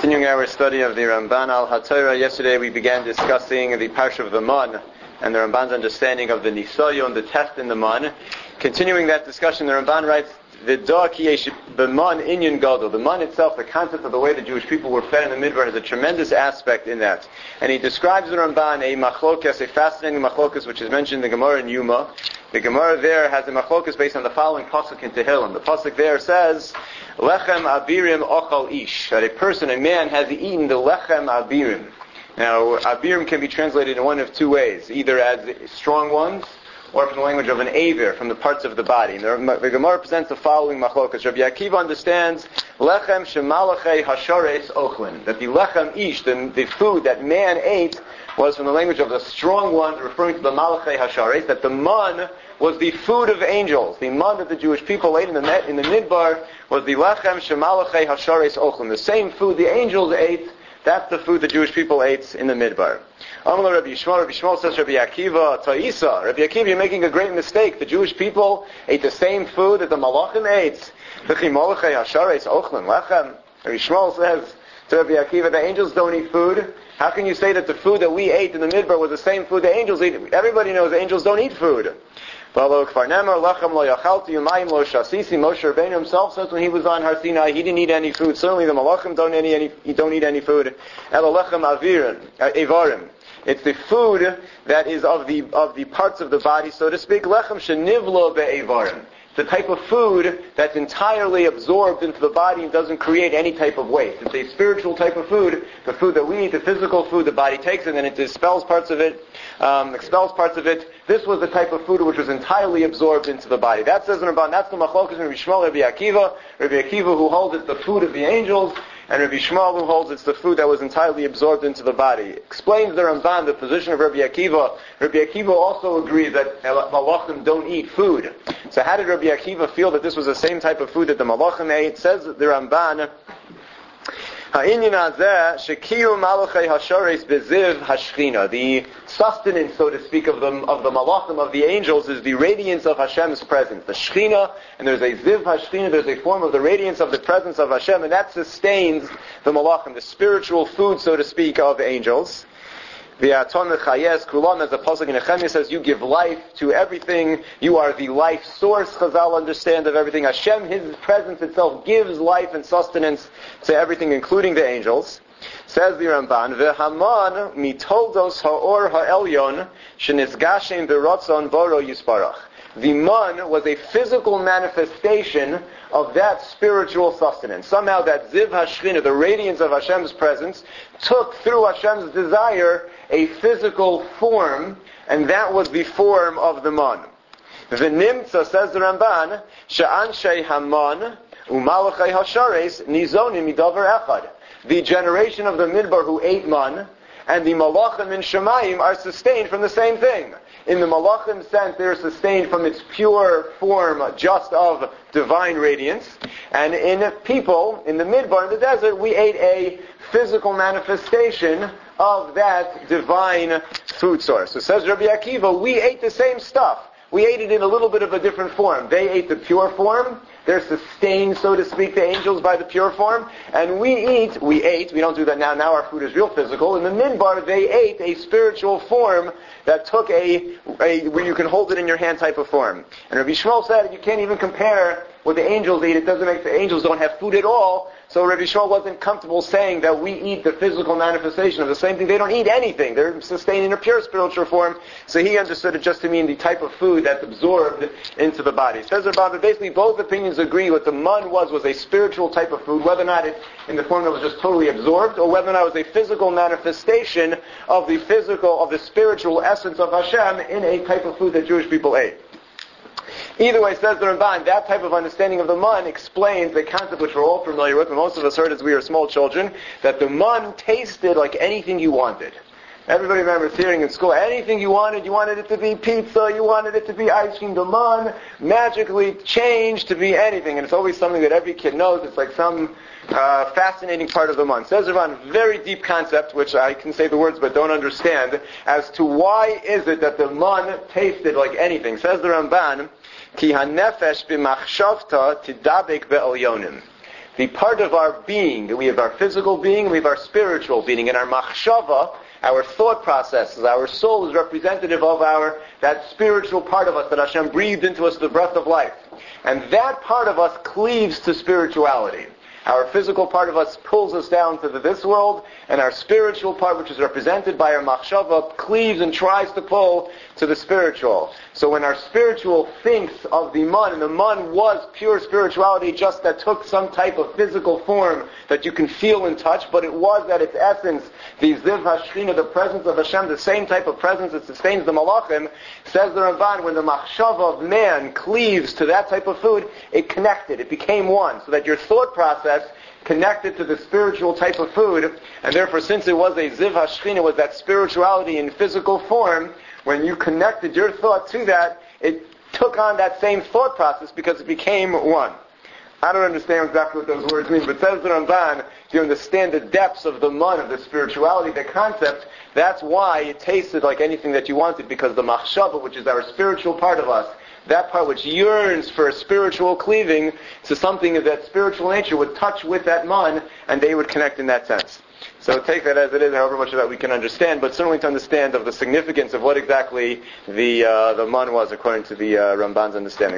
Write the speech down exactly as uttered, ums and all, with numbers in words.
Continuing our study of the Ramban al HaTorah, yesterday we began discussing the parsha of the man and the Ramban's understanding of the nisayon, the test in the man. Continuing that discussion, the Ramban writes, "V'da ki yesh b'man inyan gadol." The man itself, the concept of the way the Jewish people were fed in the Midbar, has a tremendous aspect in that. And he describes the Ramban a machlokas, a fascinating machlokas, which is mentioned in the Gemara in Yuma. The Gemara there has a machlokas based on the following pasuk in Tehillim. The pasuk there says, "Lechem abirim ochal ish," that a person, a man, has eaten the lechem abirim. Now, abirim can be translated in one of two ways, either as strong ones, or from the language of an avir, from the parts of the body. The, the Gemara presents the following machlokas. Rabbi Akiva understands lechem shemalachei hashares ochlin, that the lechem ish, the, the food that man ate, was from the language of the strong ones, referring to the malachei hashares, that the man was the food of angels. The man that the Jewish people ate in the in the midbar was the lechem shemalachei hashares ochlin, the same food the angels ate. That's the food the Jewish people ate in the midbar. Amar Rabbi Yishmael, Rabbi Yishmael says, Rabbi Akiva, Ta'isa. Rabbi Akiva, you're making a great mistake. The Jewish people ate the same food that the Malachim ate. Rabbi Yishmael says to Rabbi Akiva, the angels don't eat food. How can you say that the food that we ate in the midbar was the same food the angels eat? Everybody knows the angels don't eat food. Moshe Rabbeinu himself says when he was on Har Sinai, he didn't eat any food. Certainly the Malachim don't eat any, don't eat any food. It's the food that is of the of the parts of the body, so to speak. Lechem shenivlo be'evarim. The type of food that's entirely absorbed into the body and doesn't create any type of waste. It's a spiritual type of food, the food that we eat, the physical food the body takes, and then it expels parts of it, um, expels parts of it. This was the type of food which was entirely absorbed into the body. That says in Ramban, that's the machlokas in Rabbi Yishmael, Rabbi Akiva, Rabbi Akiva who holds it's the food of the angels, and Rabbi Yishmael who holds it's the food that was entirely absorbed into the body. Explains the Ramban the position of Rabbi Akiva. Rabbi Akiva also agrees that Malachim don't eat food. So how did Rabbi Akiva feel that this was the same type of food that the Malachim ate? Says the Ramban, the sustenance, so to speak, of the of the Malachim, of the angels, is the radiance of Hashem's presence. The Shechina, and there's a Ziv Hashchina, there's a form of the radiance of the presence of Hashem, and that sustains the Malachim, the spiritual food, so to speak, of angels. The Aton Chayes Kulam, as the pasuk in Nehemiah says, you give life to everything. You are the life source. Chazal understand of everything. Hashem, His presence itself, gives life and sustenance to everything, including the angels. Says the Ramban, V'haman mitoldos ha'or ha'elyon shenisgashem b'rotzon boro yisparach. The man was a physical manifestation of that spiritual sustenance. Somehow that Ziv Hashchina, the radiance of Hashem's presence, took through Hashem's desire a physical form, and that was the form of the man. V'nimtza, says the Ramban, she'anshei haman u'malachei hashares nizonim midavar echad. The generation of the Midbar who ate man and the Malachim in Shemayim are sustained from the same thing. In the Malachim sense, they're sustained from its pure form just of divine radiance. And in people, in the Midbar, in the desert, we ate a physical manifestation of that divine food source. So says Rabbi Akiva, we ate the same stuff. We ate it in a little bit of a different form. They ate the pure form. They're sustained, so to speak, the angels by the pure form. And we eat, we ate, we don't do that now, now our food is real physical. In the Midbar, they ate a spiritual form that took a, a, where you can hold it in your hand type of form. And Rabbi Yishmael said, you can't even compare what the angels eat. It doesn't make, the angels don't have food at all. So Rabbi Yishmael wasn't comfortable saying that we eat the physical manifestation of the same thing. They don't eat anything. They're sustained in a pure spiritual form. So he understood it just to mean the type of food that's absorbed into the body. Says Rabbi, but basically both opinions agree what the man was was a spiritual type of food, whether or not it's in the form that was just totally absorbed, or whether or not it was a physical manifestation of the physical, of the spiritual essence of Hashem in a type of food that Jewish people ate. Either way, says the Ramban, that type of understanding of the man explains the concept which we're all familiar with, and most of us heard as we were small children, that the man tasted like anything you wanted. Everybody remembers hearing in school, anything you wanted, you wanted it to be pizza, you wanted it to be ice cream, the man magically changed to be anything, and it's always something that every kid knows. It's like some uh, fascinating part of the man. Says Ramban, very deep concept, which I can say the words but don't understand, as to why is it that the man tasted like anything. Says the Ramban, Ki hanefesh b'machshavta tidabek be'elyonim. the part of our being, we have our physical being, we have our spiritual being, and our machshava, our thought processes, our soul is representative of our, that spiritual part of us that Hashem breathed into us the breath of life. And that part of us cleaves to spirituality. Our physical part of us pulls us down to the, this world, and our spiritual part, which is represented by our machshava, cleaves and tries to pull to the spiritual. So when our spiritual thinks of the man, and the man was pure spirituality, just that took some type of physical form that you can feel and touch, but it was at its essence the Ziv HaShechina, the presence of Hashem, the same type of presence that sustains the Malachim. Says the Ramban, when the machshava of man cleaves to that type of food, it connected, it became one, so that your thought process connected to the spiritual type of food, and therefore since it was a Ziv HaShechina, was that spirituality in physical form, when you connected your thought to that, it took on that same thought process because it became one. I don't understand exactly what those words mean, but says the Ramban, if you understand the depths of the man, of the spirituality, the concept, that's why it tasted like anything that you wanted, because the machshava, which is our spiritual part of us, that part which yearns for a spiritual cleaving to something of that spiritual nature, would touch with that man, and they would connect in that sense. So take that as it is, however much of that we can understand, but certainly to understand of the significance of what exactly the uh, the man was according to the uh, Ramban's understanding.